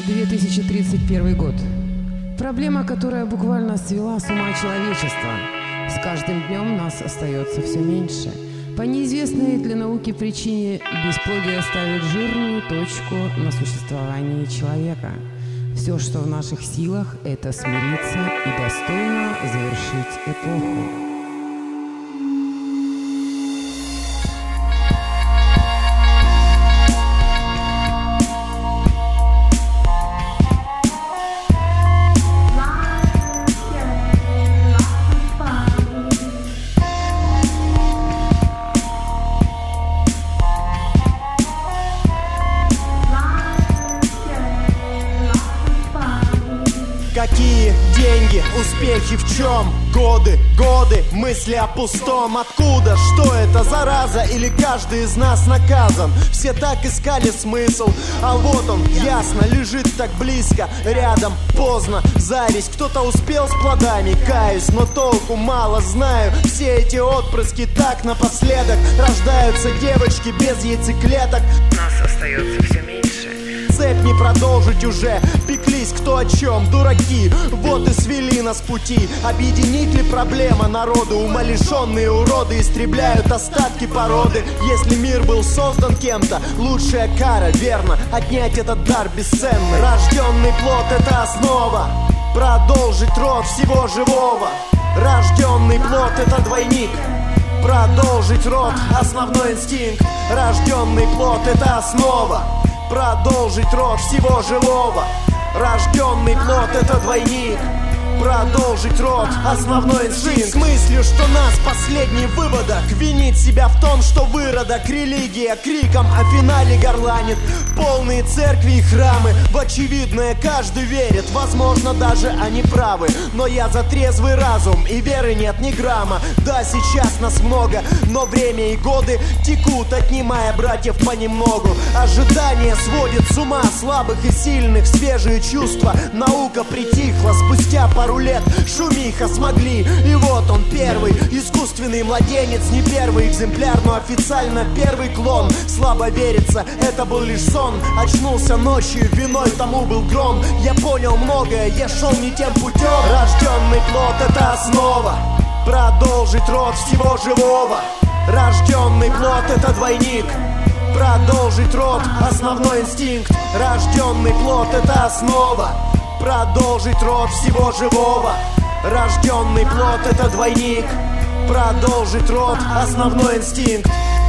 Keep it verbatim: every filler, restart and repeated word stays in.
две тысячи тридцать первый год. Проблема, которая буквально свела с ума человечество. С каждым днем нас остается все меньше. По неизвестной для науки причине бесплодие ставит жирную точку на существовании человека. Все, что в наших силах, это смириться и достойно завершить эпоху. Какие деньги, успехи в чем? Годы, годы, мысли о пустом. Откуда? Что это, зараза? Или каждый из нас наказан? Все так искали смысл, а вот он, ясно, лежит так близко, рядом, поздно, зависть. Кто-то успел с плодами, каюсь, но толку мало знаю. Все эти отпрыски так напоследок. Рождаются девочки без яйцеклеток. Нас остается все меньше. Цепь не продолжить уже. Пеклись кто о чем, дураки. Вот и свели нас пути. Объединить ли проблема народу? Умалишенные уроды истребляют остатки породы. Если мир был создан кем-то, лучшая кара, верно, отнять этот дар бесценный. Рожденный плод — это основа. Продолжить род всего живого. Рожденный плод — это двойник. Продолжить род — основной инстинкт. Рожденный плод — это основа. Продолжить род всего живого. Рожденный плод — это двойник. Продолжить род — основной инстинкт. С мыслью, что нас последний выводок. Винить себя в том, что выродок. Религия криком о финале горланит. Полные церкви и храмы. В очевидное каждый верит. Возможно, даже они правы. Но я за трезвый разум, и веры нет ни грамма. Да, сейчас нас много, но время и годы текут, отнимая братьев понемногу. Ожидание сводит с ума слабых и сильных. Свежие чувства, наука притихла. Спустя пару лет шумиха смогли. И вот он первый, искусственный младенец. Не первый экземпляр, но официально первый клон. Слабо верится, это был лишь сон. Очнулся ночью, виной тому был гром. Я понял многое, я шел не тем путем. Рожденный плод — это основа. Продолжить род всего живого. Рожденный плод — это двойник. Продолжить род — основной инстинкт. Рожденный плод — это основа. Продолжить род всего живого. Рожденный плод — это двойник. Продолжить род — основной инстинкт.